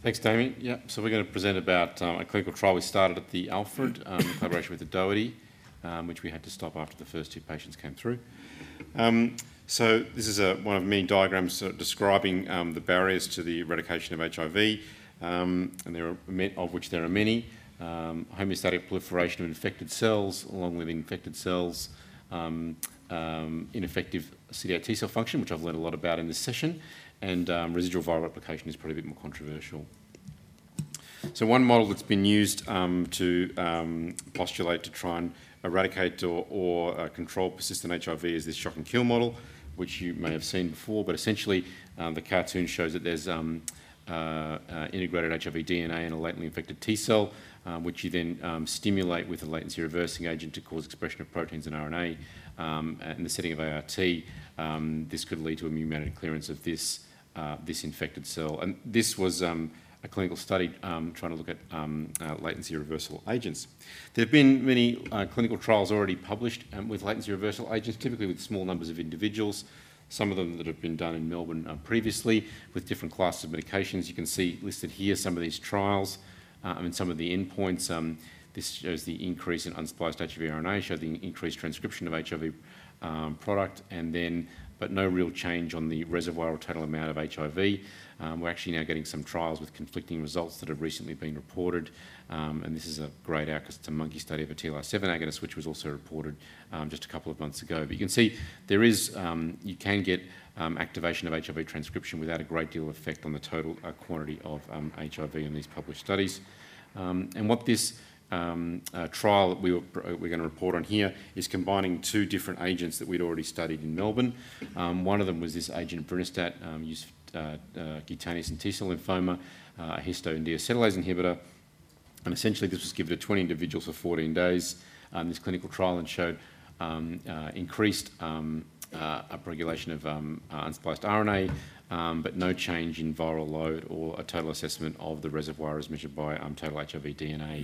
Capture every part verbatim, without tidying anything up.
Thanks, Damien. Yeah, so we're going to present about um, a clinical trial we started at the Alfred um, in collaboration with the Doherty, um, which we had to stop after the first two patients came through. Um, so this is a, one of many diagrams uh, describing um, the barriers to the eradication of H I V, um, and there are of which there are many. Um, homeostatic proliferation of infected cells, along with infected cells, um, um, ineffective C D eight T cell function, which I've learned a lot about in this session, and um, residual viral replication is probably a bit more controversial. So one model that's been used um, to um, postulate to try and eradicate or, or uh, control persistent H I V is this shock and kill model, which you may have seen before, but essentially um, the cartoon shows that there's um, uh, uh, integrated H I V D N A in a latently infected T cell, uh, which you then um, stimulate with a latency reversing agent to cause expression of proteins and R N A. Um, in the setting of A R T, um, this could lead to immune-mediated clearance of this, uh, this infected cell. And this was um, a clinical study um, trying to look at um, uh, latency reversal agents. There have been many uh, clinical trials already published um, with latency reversal agents, typically with small numbers of individuals. Some of them that have been done in Melbourne uh, previously with different classes of medications. You can see listed here some of these trials uh, and some of the endpoints. Um, this shows the increase in unspliced H I V R N A, showed the increased transcription of H I V um, product, and then but no real change on the reservoir or total amount of H I V. Um, we're actually now getting some trials with conflicting results that have recently been reported, um, and this is a great outcome. It's a monkey study of a T L R seven agonist, which was also reported um, just a couple of months ago. But you can see there is, um, you can get um, activation of H I V transcription without a great deal of effect on the total uh, quantity of um, H I V in these published studies. Um, and what this Um, uh, trial that we were, we're going to report on here is combining two different agents that we'd already studied in Melbourne. Um, one of them was this agent Brinistat, um, used for uh, uh, cutaneous and T-cell lymphoma, uh, a histo and deacetylase inhibitor. And essentially this was given to twenty individuals for fourteen days um, this clinical trial, and showed um, uh, increased um, uh, upregulation of um, uh, unspliced R N A, Um, but no change in viral load or a total assessment of the reservoir as measured by um, total H I V D N A.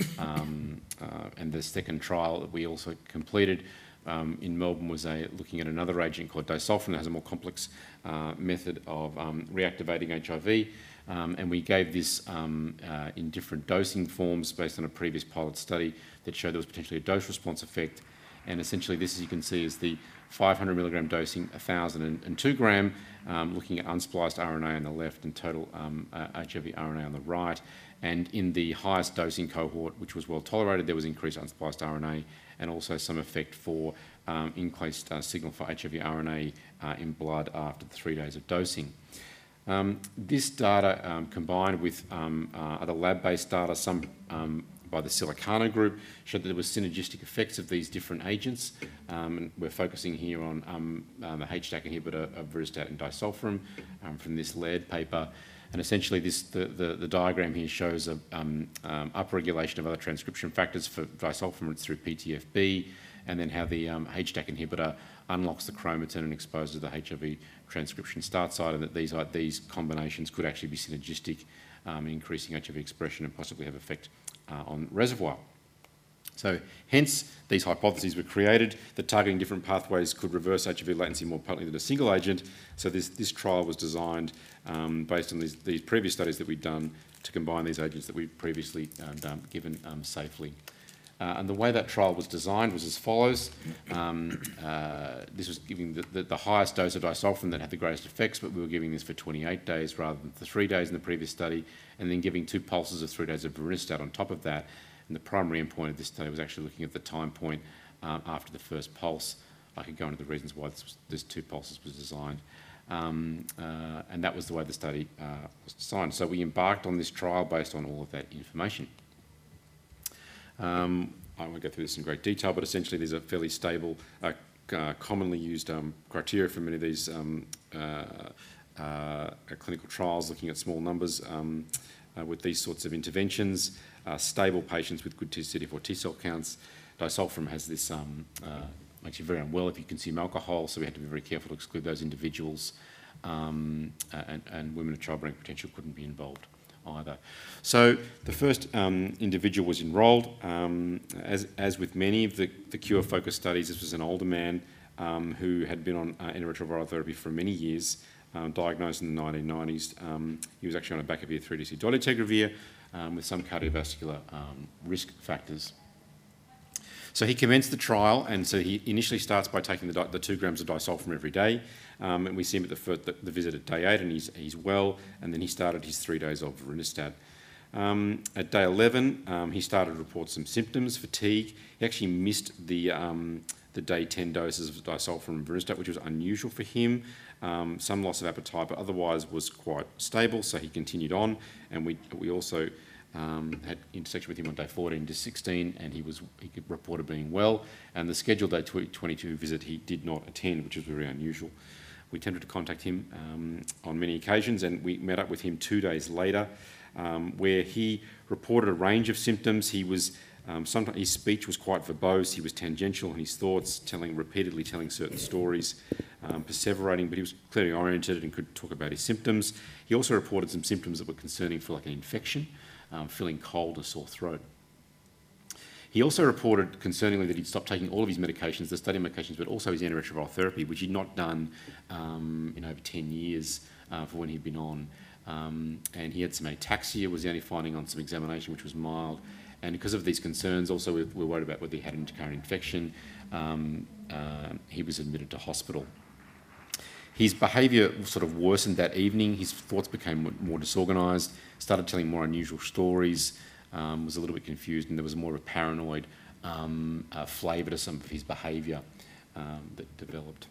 Um, uh, and the second trial that we also completed um, in Melbourne was a, looking at another agent called disulfiram that has a more complex uh, method of um, reactivating H I V. Um, and we gave this um, uh, in different dosing forms based on a previous pilot study that showed there was potentially a dose response effect. And essentially this, as you can see, is the five hundred milligram dosing, one thousand and two gram, um, looking at unspliced R N A on the left and total um, uh, H I V R N A on the right. And in the highest dosing cohort, which was well tolerated, there was increased unspliced R N A and also some effect for um, increased uh, signal for H I V R N A uh, in blood after the three days of dosing. Um, this data um, combined with um, uh, other lab-based data, some um, by the Silicano group, showed that there was synergistic effects of these different agents. Um, and we're focusing here on um, uh, the H D A C inhibitor of Brinistat and disulfiram um, from this Laird paper. And essentially this, the, the, the diagram here shows a um, um, upregulation of other transcription factors for disulfiram. It's through P T F B, and then how the um, H D A C inhibitor unlocks the chromatin and exposes the H I V transcription start site, and that these, uh, these combinations could actually be synergistic um, in increasing H I V expression and possibly have effect Uh, on reservoir. So hence these hypotheses were created that targeting different pathways could reverse H I V latency more potently than a single agent. So this, this trial was designed um, based on these, these previous studies that we'd done to combine these agents that we'd previously uh, um, given um, safely. Uh, and the way that trial was designed was as follows. Um, uh, this was giving the, the, the highest dose of disulfiram that had the greatest effects, but we were giving this for twenty-eight days rather than the three days in the previous study, and then giving two pulses of three days of Brinistat on top of that. And the primary endpoint of this study was actually looking at the time point um, after the first pulse. I could go into the reasons why this, was, this two pulses was designed. Um, uh, and that was the way the study uh, was designed. So we embarked on this trial based on all of that information. Um, I won't go through this in great detail, but essentially these are fairly stable, uh, uh, commonly used um, criteria for many of these um, uh, uh, clinical trials looking at small numbers um, uh, with these sorts of interventions. Uh, stable patients with good C D four T cell counts. Disulfiram has this, um, uh, makes you very unwell if you consume alcohol, so we had to be very careful to exclude those individuals, um, and, and women of childbearing potential couldn't be involved either. So the first um, individual was enrolled. Um, as, as with many of the, the cure-focused studies, this was an older man um, who had been on uh, antiretroviral therapy for many years. um, diagnosed in the nineteen nineties. Um, he was actually on a Bacavir three D C dolutegravir um, with some cardiovascular um, risk factors. So he commenced the trial, and so he initially starts by taking the, the two grams of disulfiram every day, um, and we see him at the, first, the, the visit at day eight, and he's, he's well, and then he started his three days of verinostat. Um, at day eleven, um, he started to report some symptoms, fatigue. He actually missed the, um, the day ten doses of disulfiram and verinostat, which was unusual for him. Um, some loss of appetite, but otherwise was quite stable, so he continued on, and we, we also Um, had intersection with him on day fourteen to sixteen, and he was he could reported being well. And the scheduled day twenty-two visit he did not attend, which was very unusual. We attempted to contact him um, on many occasions, and we met up with him two days later, um, where he reported a range of symptoms. He was um, sometimes his speech was quite verbose. He was tangential in his thoughts, telling repeatedly telling certain stories, um, perseverating, but he was clearly oriented and could talk about his symptoms. He also reported some symptoms that were concerning for like an infection. Um, feeling cold, a sore throat. He also reported concerningly that he'd stopped taking all of his medications, the study medications, but also his antiretroviral therapy, which he'd not done um, in over ten years uh, for when he'd been on. Um, and he had some ataxia, was the only finding on some examination, which was mild. And because of these concerns, also we were worried about whether he had an intercurrent infection. Um, uh, he was admitted to hospital. His behaviour sort of worsened that evening. His thoughts became more disorganised, started telling more unusual stories, um, was a little bit confused, and there was more of a paranoid um, uh, flavour to some of his behaviour um, that developed.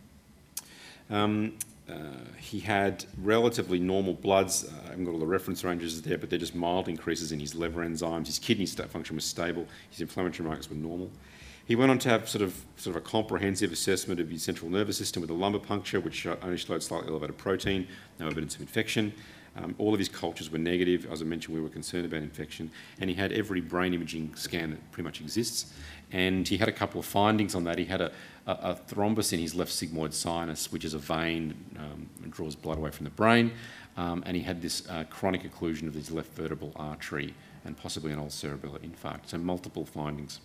Um, uh, he had relatively normal bloods. Uh, I haven't got all the reference ranges there, but they're just mild increases in his liver enzymes. His kidney function was stable. His inflammatory markers were normal. He went on to have sort of sort of a comprehensive assessment of his central nervous system with a lumbar puncture, which only showed slightly elevated protein, no evidence of infection. Um, all of his cultures were negative. As I mentioned, we were concerned about infection. And he had every brain imaging scan that pretty much exists. And he had a couple of findings on that. He had a, a, a thrombus in his left sigmoid sinus, which is a vein um, and draws blood away from the brain. Um, and he had this uh, chronic occlusion of his left vertebral artery and possibly an ulcerebellar infarct. So multiple findings.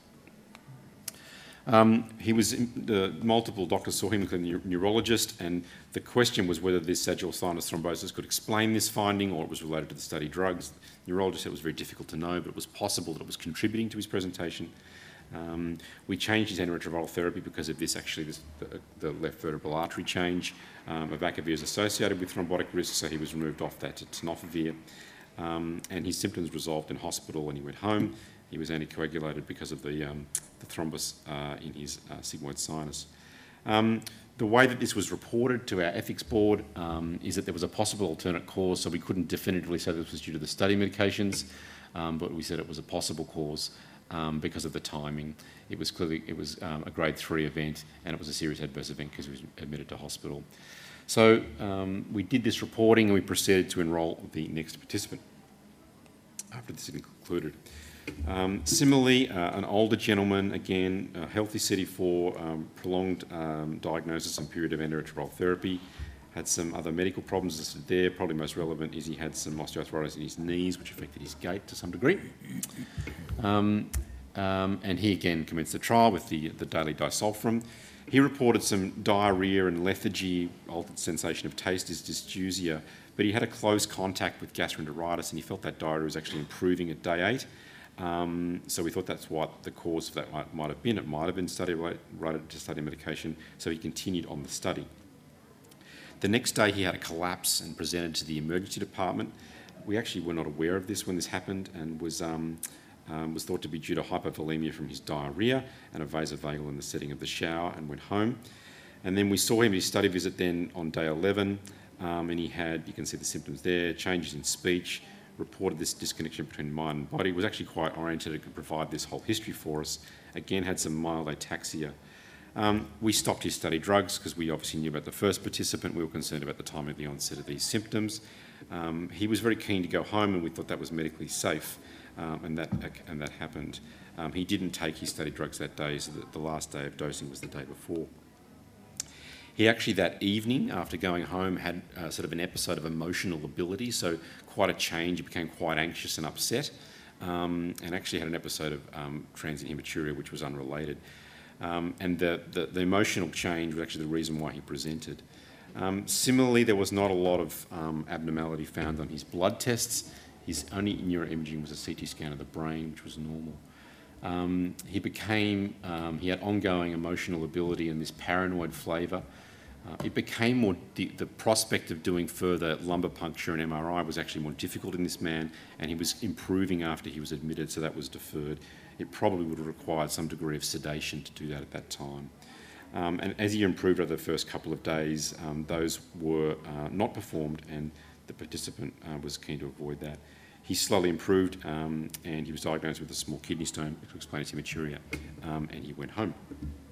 Um, he was, uh, multiple doctors saw him, including a neurologist, and the question was whether this sagittal sinus thrombosis could explain this finding or it was related to the study drugs. The neurologist said it was very difficult to know, but it was possible that it was contributing to his presentation. Um, we changed his antiretroviral therapy because of this, actually, this, the, the left vertebral artery change. Um, Abacavir is associated with thrombotic risk, so he was removed off that to tenofovir. Um, and his symptoms resolved in hospital and he went home. He was anticoagulated because of the, um, the thrombus uh, in his uh, sigmoid sinus. Um, the way that this was reported to our ethics board um, is that there was a possible alternate cause, so we couldn't definitively say this was due to the study medications, um, but we said it was a possible cause um, because of the timing. It was clearly it was um, a grade three event, and it was a serious adverse event because he was admitted to hospital. So um, we did this reporting, and we proceeded to enrol the next participant after this had concluded. Um, similarly, uh, an older gentleman, again, uh, healthy C D four, um, prolonged um, diagnosis and period of antiretroviral therapy, had some other medical problems listed there. Probably most relevant is he had some osteoarthritis in his knees, which affected his gait to some degree. Um, um, and he again commenced the trial with the, the daily disulfiram. He reported some diarrhoea and lethargy, altered sensation of taste, is dysgeusia, but he had a close contact with gastroenteritis, and he felt that diarrhoea was actually improving at day eight. Um, so we thought that's what the cause of that might, might have been. It might have been study related to study medication, so he continued on the study. The next day he had a collapse and presented to the emergency department. We actually were not aware of this when this happened, and was, um, um, was thought to be due to hypovolemia from his diarrhoea and a vasovagal in the setting of the shower, and went home. And then we saw him at his study visit then on day eleven, um, and he had, you can see the symptoms there, changes in speech, reported this disconnection between mind and body, was actually quite oriented and could provide this whole history for us. Again, had some mild ataxia. Um, we stopped his study drugs because we obviously knew about the first participant. We were concerned about the time of the onset of these symptoms. Um, he was very keen to go home, and we thought that was medically safe, um, and, that, and that happened. Um, he didn't take his study drugs that day, so that the last day of dosing was the day before. He actually that evening, after going home, had uh, sort of an episode of emotional lability, so quite a change. He became quite anxious and upset, um, and actually had an episode of um, transient hematuria, which was unrelated. Um, and the, the, the emotional change was actually the reason why he presented. Um, similarly, there was not a lot of um, abnormality found on his blood tests. His only neuroimaging was a C T scan of the brain, which was normal. Um, he became, um, he had ongoing emotional ability and this paranoid flavour. Uh, it became more, the, the prospect of doing further lumbar puncture and M R I was actually more difficult in this man, and he was improving after he was admitted, so that was deferred. It probably would have required some degree of sedation to do that at that time. Um, and as he improved over the first couple of days, um, those were uh, not performed, and the participant uh, was keen to avoid that. He slowly improved, um, and he was diagnosed with a small kidney stone, which explains hematuria, um, and he went home.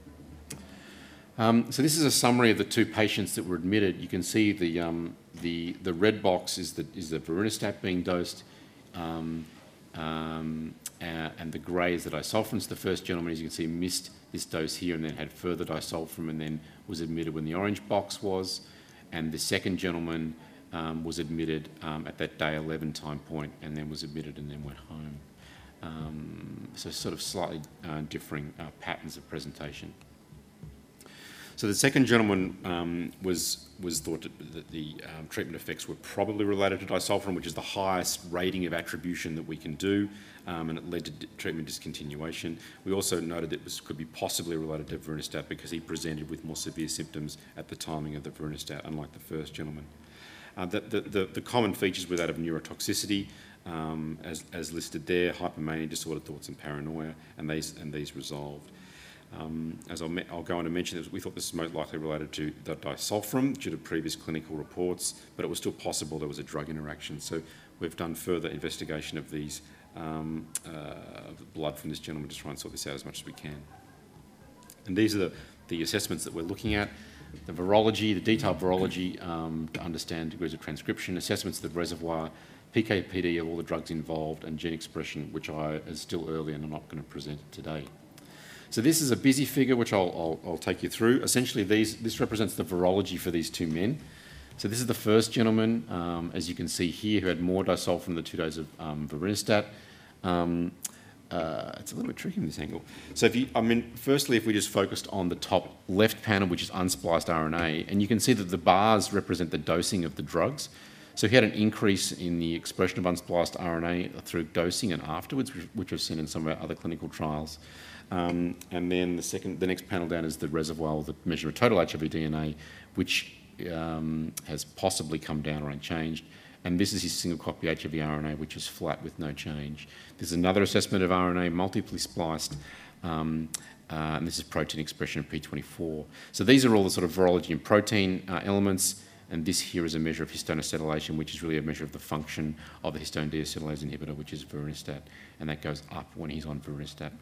Um, so this is a summary of the two patients that were admitted. You can see the, um, the, the red box is the, is the vorinostat being dosed, um, um, uh, and the grey is the disulfiram. The first gentleman, as you can see, missed this dose here and then had further disulfiram and then was admitted when the orange box was. And the second gentleman um, was admitted um, at that day eleven time point and then was admitted and then went home. Um, so sort of slightly uh, differing uh, patterns of presentation. So the second gentleman um, was, was thought that the um, treatment effects were probably related to disulfiram, which is the highest rating of attribution that we can do, um, and it led to treatment discontinuation. We also noted that it was, could be possibly related to vorinostat because he presented with more severe symptoms at the timing of the vorinostat, unlike the first gentleman. Uh, the, the, the, the common features were that of neurotoxicity, um, as, as listed there, hypomania, disordered thoughts and paranoia, and these, and these resolved. Um, as I'll, I'll go on to mention, we thought this is most likely related to the disulfiram due to previous clinical reports, but it was still possible there was a drug interaction. So we've done further investigation of these um, uh, blood from this gentleman to try and sort this out as much as we can. And these are the, the assessments that we're looking at. The virology, the detailed virology um, to understand degrees of transcription, assessments of the reservoir, P K P D of all the drugs involved, and gene expression, which I is still early and I'm not going to present today. So this is a busy figure, which I'll, I'll, I'll take you through. Essentially, these, this represents the virology for these two men. So this is the first gentleman, um, as you can see here, who had more disulfiram than the two days of um, vorinostat. Um, uh, it's a little bit tricky in this angle. So if you, I mean, firstly, if we just focused on the top left panel, which is unspliced R N A, and you can see that the bars represent the dosing of the drugs. So he had an increase in the expression of unspliced R N A through dosing and afterwards, which, which we've seen in some of our other clinical trials. Um, and then the second, the next panel down is the reservoir, the measure of total H I V D N A, which um, has possibly come down or unchanged. And this is his single copy H I V R N A, which is flat with no change. This is another assessment of R N A, multiply spliced, um, uh, and this is protein expression of P twenty-four. So these are all the sort of virology and protein uh, elements. And this here is a measure of histone acetylation, which is really a measure of the function of the histone deacetylase inhibitor, which is vorinostat, and that goes up when he's on vorinostat.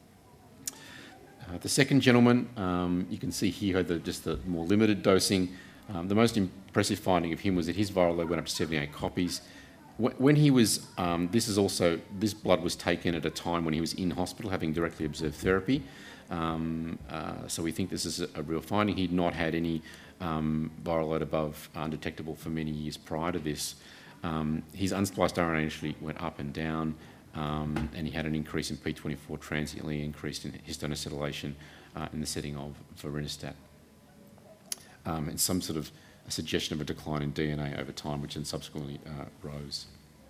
Uh, the second gentleman, um, you can see here the, just the more limited dosing. Um, the most impressive finding of him was that his viral load went up to seventy-eight copies. When he was, um, this is also, this blood was taken at a time when he was in hospital having directly observed therapy. Um, uh, so we think this is a, a real finding. He'd not had any um, viral load above undetectable for many years prior to this. Um, his unspliced R N A initially went up and down, um, and he had an increase in P twenty-four, transiently increased in histone acetylation uh, in the setting of vorinostat. Um, and some sort of a suggestion of a decline in D N A over time, which then subsequently uh, rose.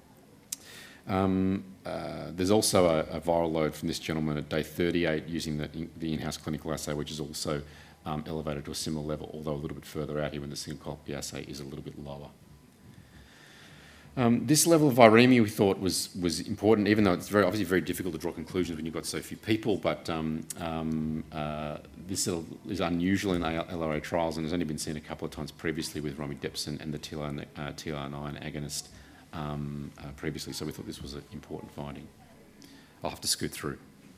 Um, uh, there's also a, a viral load from this gentleman at day thirty-eight using the, in, the in-house clinical assay, which is also um, elevated to a similar level, although a little bit further out here when the single copy assay is a little bit lower. Um, this level of viremia we thought was, was important, even though it's very, obviously very difficult to draw conclusions when you've got so few people, but um, um, uh, this is unusual in L R A trials and has only been seen a couple of times previously with romidepsin and the T L R nine agonist um, uh, previously, so we thought this was an important finding. I'll have to scoot through.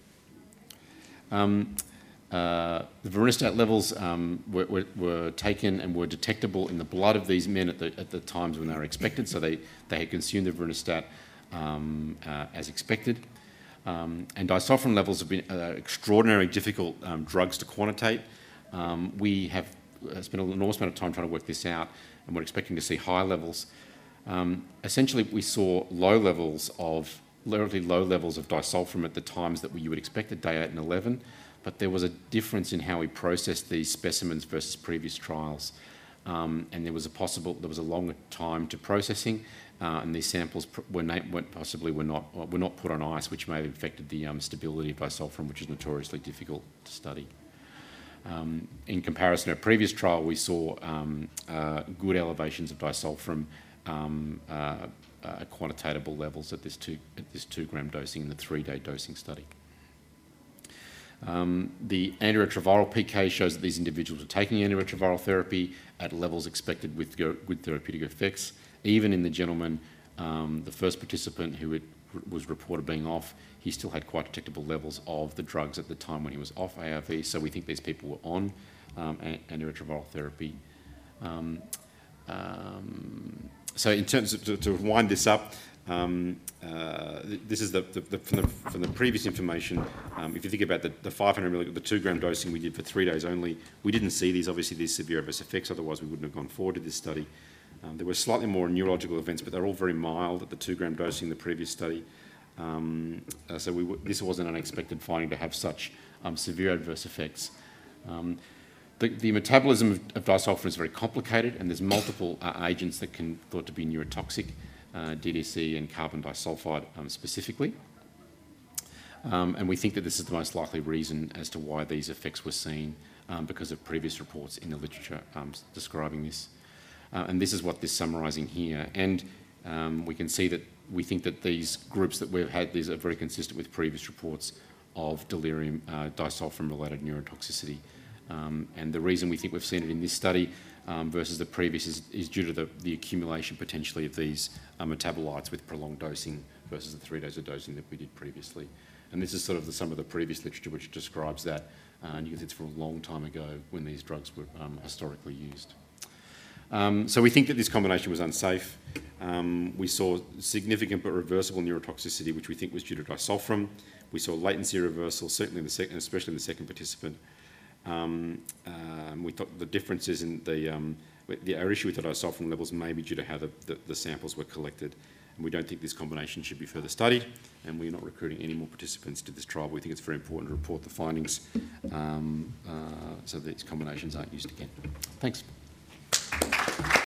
Um, Uh, the vorinostat levels um, were, were, were taken and were detectable in the blood of these men at the, at the times when they were expected, so they, they had consumed the vorinostat um, uh, as expected. Um, and disulfiram levels have been uh, extraordinarily difficult um, drugs to quantitate. Um, we have spent an enormous amount of time trying to work this out, and we're expecting to see high levels. Um, essentially, we saw low levels of, relatively low levels of disulfiram at the times that you would expect at day eight and eleven. But there was a difference in how we processed these specimens versus previous trials. um, and there was a possible, there was a longer time to processing, uh, and these samples pr- were, na- were possibly were not were not put on ice, which may have affected the um, stability of disulfiram, which is notoriously difficult to study. Um, in comparison to a previous trial, we saw um, uh, good elevations of disulfiram um, uh, uh, quantitatable levels at this two at this two gram dosing in the three-day dosing study. Um, the antiretroviral P K shows that these individuals were taking antiretroviral therapy at levels expected with good therapeutic effects. Even in the gentleman, um, the first participant who had, was reported being off, he still had quite detectable levels of the drugs at the time when he was off A R V, so we think these people were on um, antiretroviral therapy. Um, um, so in terms of, to, to wind this up, um, uh, this is the, the, the, from, the, from the previous information. Um, if you think about the, the five hundred milligram, the two gram dosing we did for three days only, we didn't see these, obviously, these severe adverse effects, otherwise we wouldn't have gone forward to this study. Um, there were slightly more neurological events, but they're all very mild at the two gram dosing in the previous study. Um, uh, so we w- this wasn't an unexpected finding to have such um, severe adverse effects. Um, the, the metabolism of, of disulfiram is very complicated, and there's multiple uh, agents that can thought to be neurotoxic, uh, D D C and carbon disulfide um, specifically. Um, and we think that this is the most likely reason as to why these effects were seen, um, because of previous reports in the literature um, describing this. Uh, and this is what this summarising here. And um, we can see that we think that these groups that we've had, these are very consistent with previous reports of delirium uh, disulfiram-related neurotoxicity. Um, and the reason we think we've seen it in this study um, versus the previous is, is due to the, the accumulation potentially of these uh, metabolites with prolonged dosing versus the three days of dosing that we did previously. And this is sort of the, some of the previous literature which describes that, uh, and you can see it's from a long time ago when these drugs were um, historically used. Um, so we think that this combination was unsafe. Um, we saw significant but reversible neurotoxicity, which we think was due to disulfiram. We saw latency reversal, certainly in the second, especially in the second participant. Um, um, we thought the differences in the, um, the our issue with the disulfiram levels may be due to how the, the, the samples were collected. And we don't think this combination should be further studied, and we're not recruiting any more participants to this trial. We think it's very important to report the findings um, uh, so that these combinations aren't used again. Thanks.